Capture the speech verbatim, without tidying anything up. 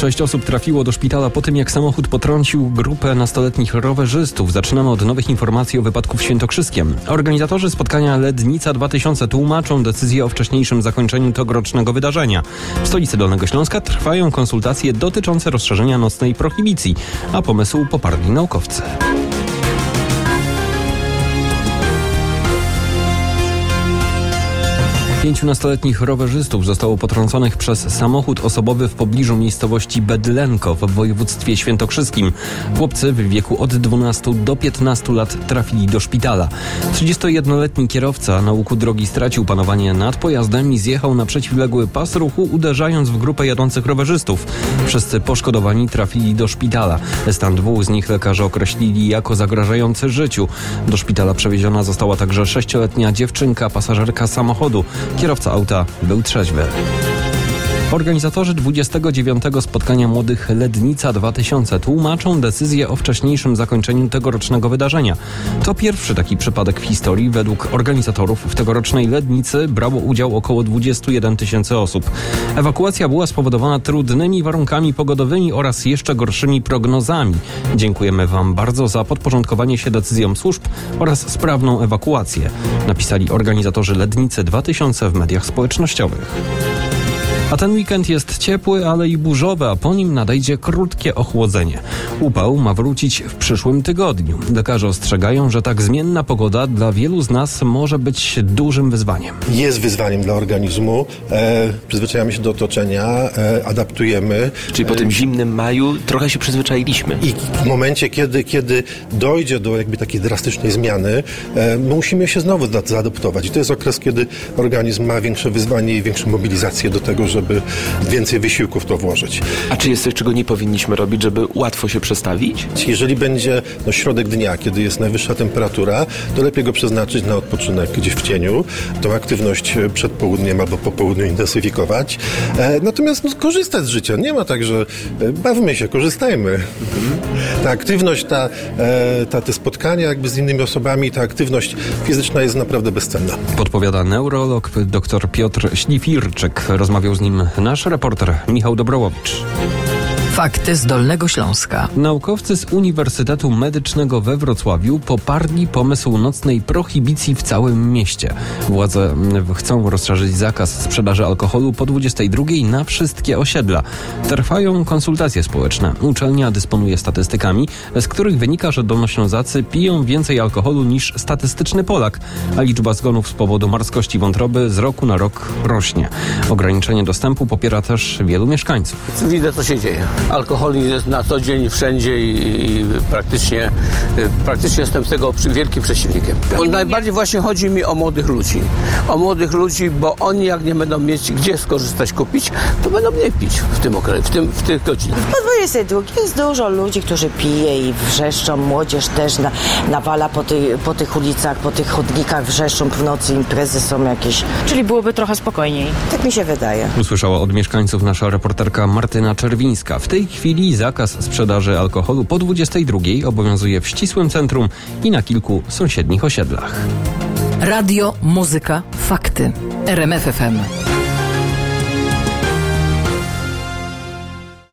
Sześć osób trafiło do szpitala po tym, jak samochód potrącił grupę nastoletnich rowerzystów. Zaczynamy od nowych informacji o wypadku w Świętokrzyskiem. Organizatorzy spotkania Lednica dwa tysiące tłumaczą decyzję o wcześniejszym zakończeniu tegorocznego wydarzenia. W stolicy Dolnego Śląska trwają konsultacje dotyczące rozszerzenia nocnej prohibicji, a pomysł poparli naukowcy. Pięciu nastoletnich rowerzystów zostało potrąconych przez samochód osobowy w pobliżu miejscowości Bedlenko w województwie świętokrzyskim. Chłopcy w wieku od dwunastu do piętnastu lat trafili do szpitala. trzydziestojednoletni kierowca na łuku drogi stracił panowanie nad pojazdem i zjechał na przeciwległy pas ruchu, uderzając w grupę jadących rowerzystów. Wszyscy poszkodowani trafili do szpitala. Stan dwóch z nich lekarze określili jako zagrażający życiu. Do szpitala przewieziona została także sześcioletnia dziewczynka, pasażerka samochodu. Kierowca auta był trzeźwy. Organizatorzy dwudziestego dziewiątego spotkania młodych Lednica dwa tysiące tłumaczą decyzję o wcześniejszym zakończeniu tegorocznego wydarzenia. To pierwszy taki przypadek w historii. Według organizatorów w tegorocznej Lednicy brało udział około dwadzieścia jeden tysięcy osób. Ewakuacja była spowodowana trudnymi warunkami pogodowymi oraz jeszcze gorszymi prognozami. Dziękujemy Wam bardzo za podporządkowanie się decyzjom służb oraz sprawną ewakuację, napisali organizatorzy Lednicy dwa tysiące w mediach społecznościowych. A ten weekend jest ciepły, ale i burzowy, a po nim nadejdzie krótkie ochłodzenie. Upał ma wrócić w przyszłym tygodniu. Lekarze ostrzegają, że tak zmienna pogoda dla wielu z nas może być dużym wyzwaniem. Jest wyzwaniem dla organizmu. E, przyzwyczajamy się do otoczenia, e, adaptujemy. Czyli po tym zimnym maju trochę się przyzwyczailiśmy. I w momencie, kiedy, kiedy dojdzie do jakby takiej drastycznej zmiany, e, musimy się znowu zaadaptować. I to jest okres, kiedy organizm ma większe wyzwanie i większą mobilizację do tego, żeby żeby więcej wysiłku w to włożyć. A czy jest coś, czego nie powinniśmy robić, żeby łatwo się przestawić? Jeżeli będzie no, środek dnia, kiedy jest najwyższa temperatura, to lepiej go przeznaczyć na odpoczynek gdzieś w cieniu, tą aktywność przed południem albo po południu intensyfikować. E, natomiast no, korzystać z życia. Nie ma tak, że e, bawmy się, korzystajmy. Mhm. Ta aktywność, ta, e, ta, te spotkania jakby z innymi osobami, ta aktywność fizyczna jest naprawdę bezcenna. Podpowiada neurolog dr Piotr Ślifirczyk. Rozmawiał z nim nasz reporter Michał Dobrołowicz. Fakty z Dolnego Śląska. Naukowcy z Uniwersytetu Medycznego we Wrocławiu poparli pomysł nocnej prohibicji w całym mieście. Władze chcą rozszerzyć zakaz sprzedaży alkoholu po dwudziestej drugiej na wszystkie osiedla. Trwają konsultacje społeczne. Uczelnia dysponuje statystykami, z których wynika, że dolnoślązacy piją więcej alkoholu niż statystyczny Polak, a liczba zgonów z powodu marskości wątroby z roku na rok rośnie. Ograniczenie dostępu popiera też wielu mieszkańców. Widzę, co się dzieje. Alkoholizm jest na co dzień wszędzie i, i praktycznie, praktycznie jestem tego wielkim przeciwnikiem. Bo najbardziej właśnie chodzi mi o młodych ludzi. O młodych ludzi, bo oni jak nie będą mieć gdzie skorzystać, kupić, to będą mniej pić w tym okresie, w, tym, w tych godzinach. Po dwudziestej drugiej jest dużo ludzi, którzy pije i wrzeszczą. Młodzież też na, nawala po, ty, po tych ulicach, po tych chodnikach, wrzeszczą w nocy, imprezy są jakieś. Czyli byłoby trochę spokojniej. Tak mi się wydaje. Usłyszała od mieszkańców nasza reporterka Martyna Czerwińska. W tej chwili zakaz sprzedaży alkoholu po dwudziestej drugiej obowiązuje w ścisłym centrum i na kilku sąsiednich osiedlach. Radio, muzyka, fakty. R M F F M.